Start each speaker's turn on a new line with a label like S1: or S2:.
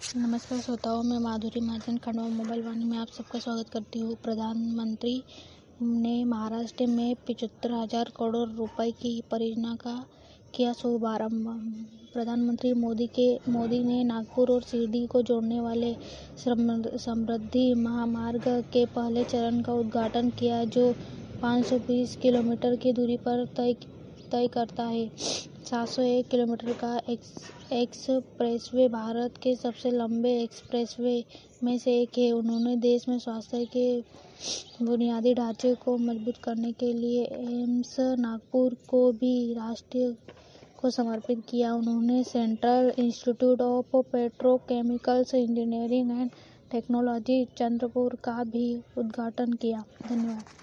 S1: नमस्कार श्रोताओं, मैं माधुरी महाजन खंडवा मोबाइल वाणी में आप सबका स्वागत करती हूँ। प्रधानमंत्री ने महाराष्ट्र में 75,000 करोड़ रुपए की परियोजना का किया शुभारंभ। प्रधानमंत्री मोदी ने नागपुर और शिरडी को जोड़ने वाले समृद्धि महामार्ग के पहले चरण का उद्घाटन किया, जो 520 किलोमीटर की दूरी पर तय करता है। 701 किलोमीटर का एक्सप्रेसवे भारत के सबसे लंबे एक्सप्रेसवे में से एक है। उन्होंने देश में स्वास्थ्य के बुनियादी ढांचे को मजबूत करने के लिए एम्स नागपुर को भी राष्ट्र को समर्पित किया। उन्होंने central institute of petrochemicals engineering and technology Chandrapur का भी उद्घाटन किया। धन्यवाद।